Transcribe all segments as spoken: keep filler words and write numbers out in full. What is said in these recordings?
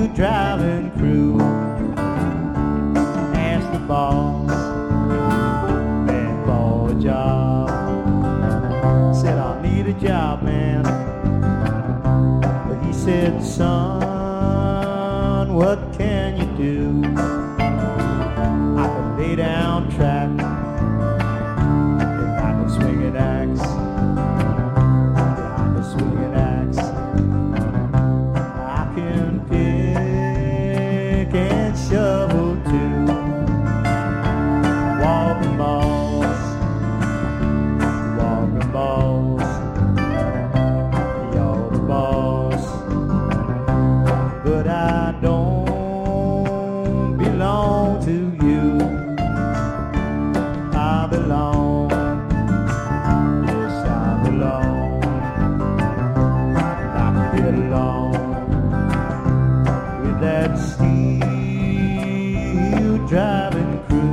driving crew. Asked the boss, man, for a job. Said, I need a job, man. But he said, son, what can you do? I can lay down track, if I can swing an axe, if I can swing an axe, I can pick and shovel too. Walking balls, walking balls, you're the boss, but I don't belong to you. I belong, yes I belong. I can get along with that steel driving crew.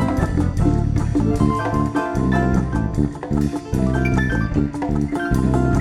Thank you.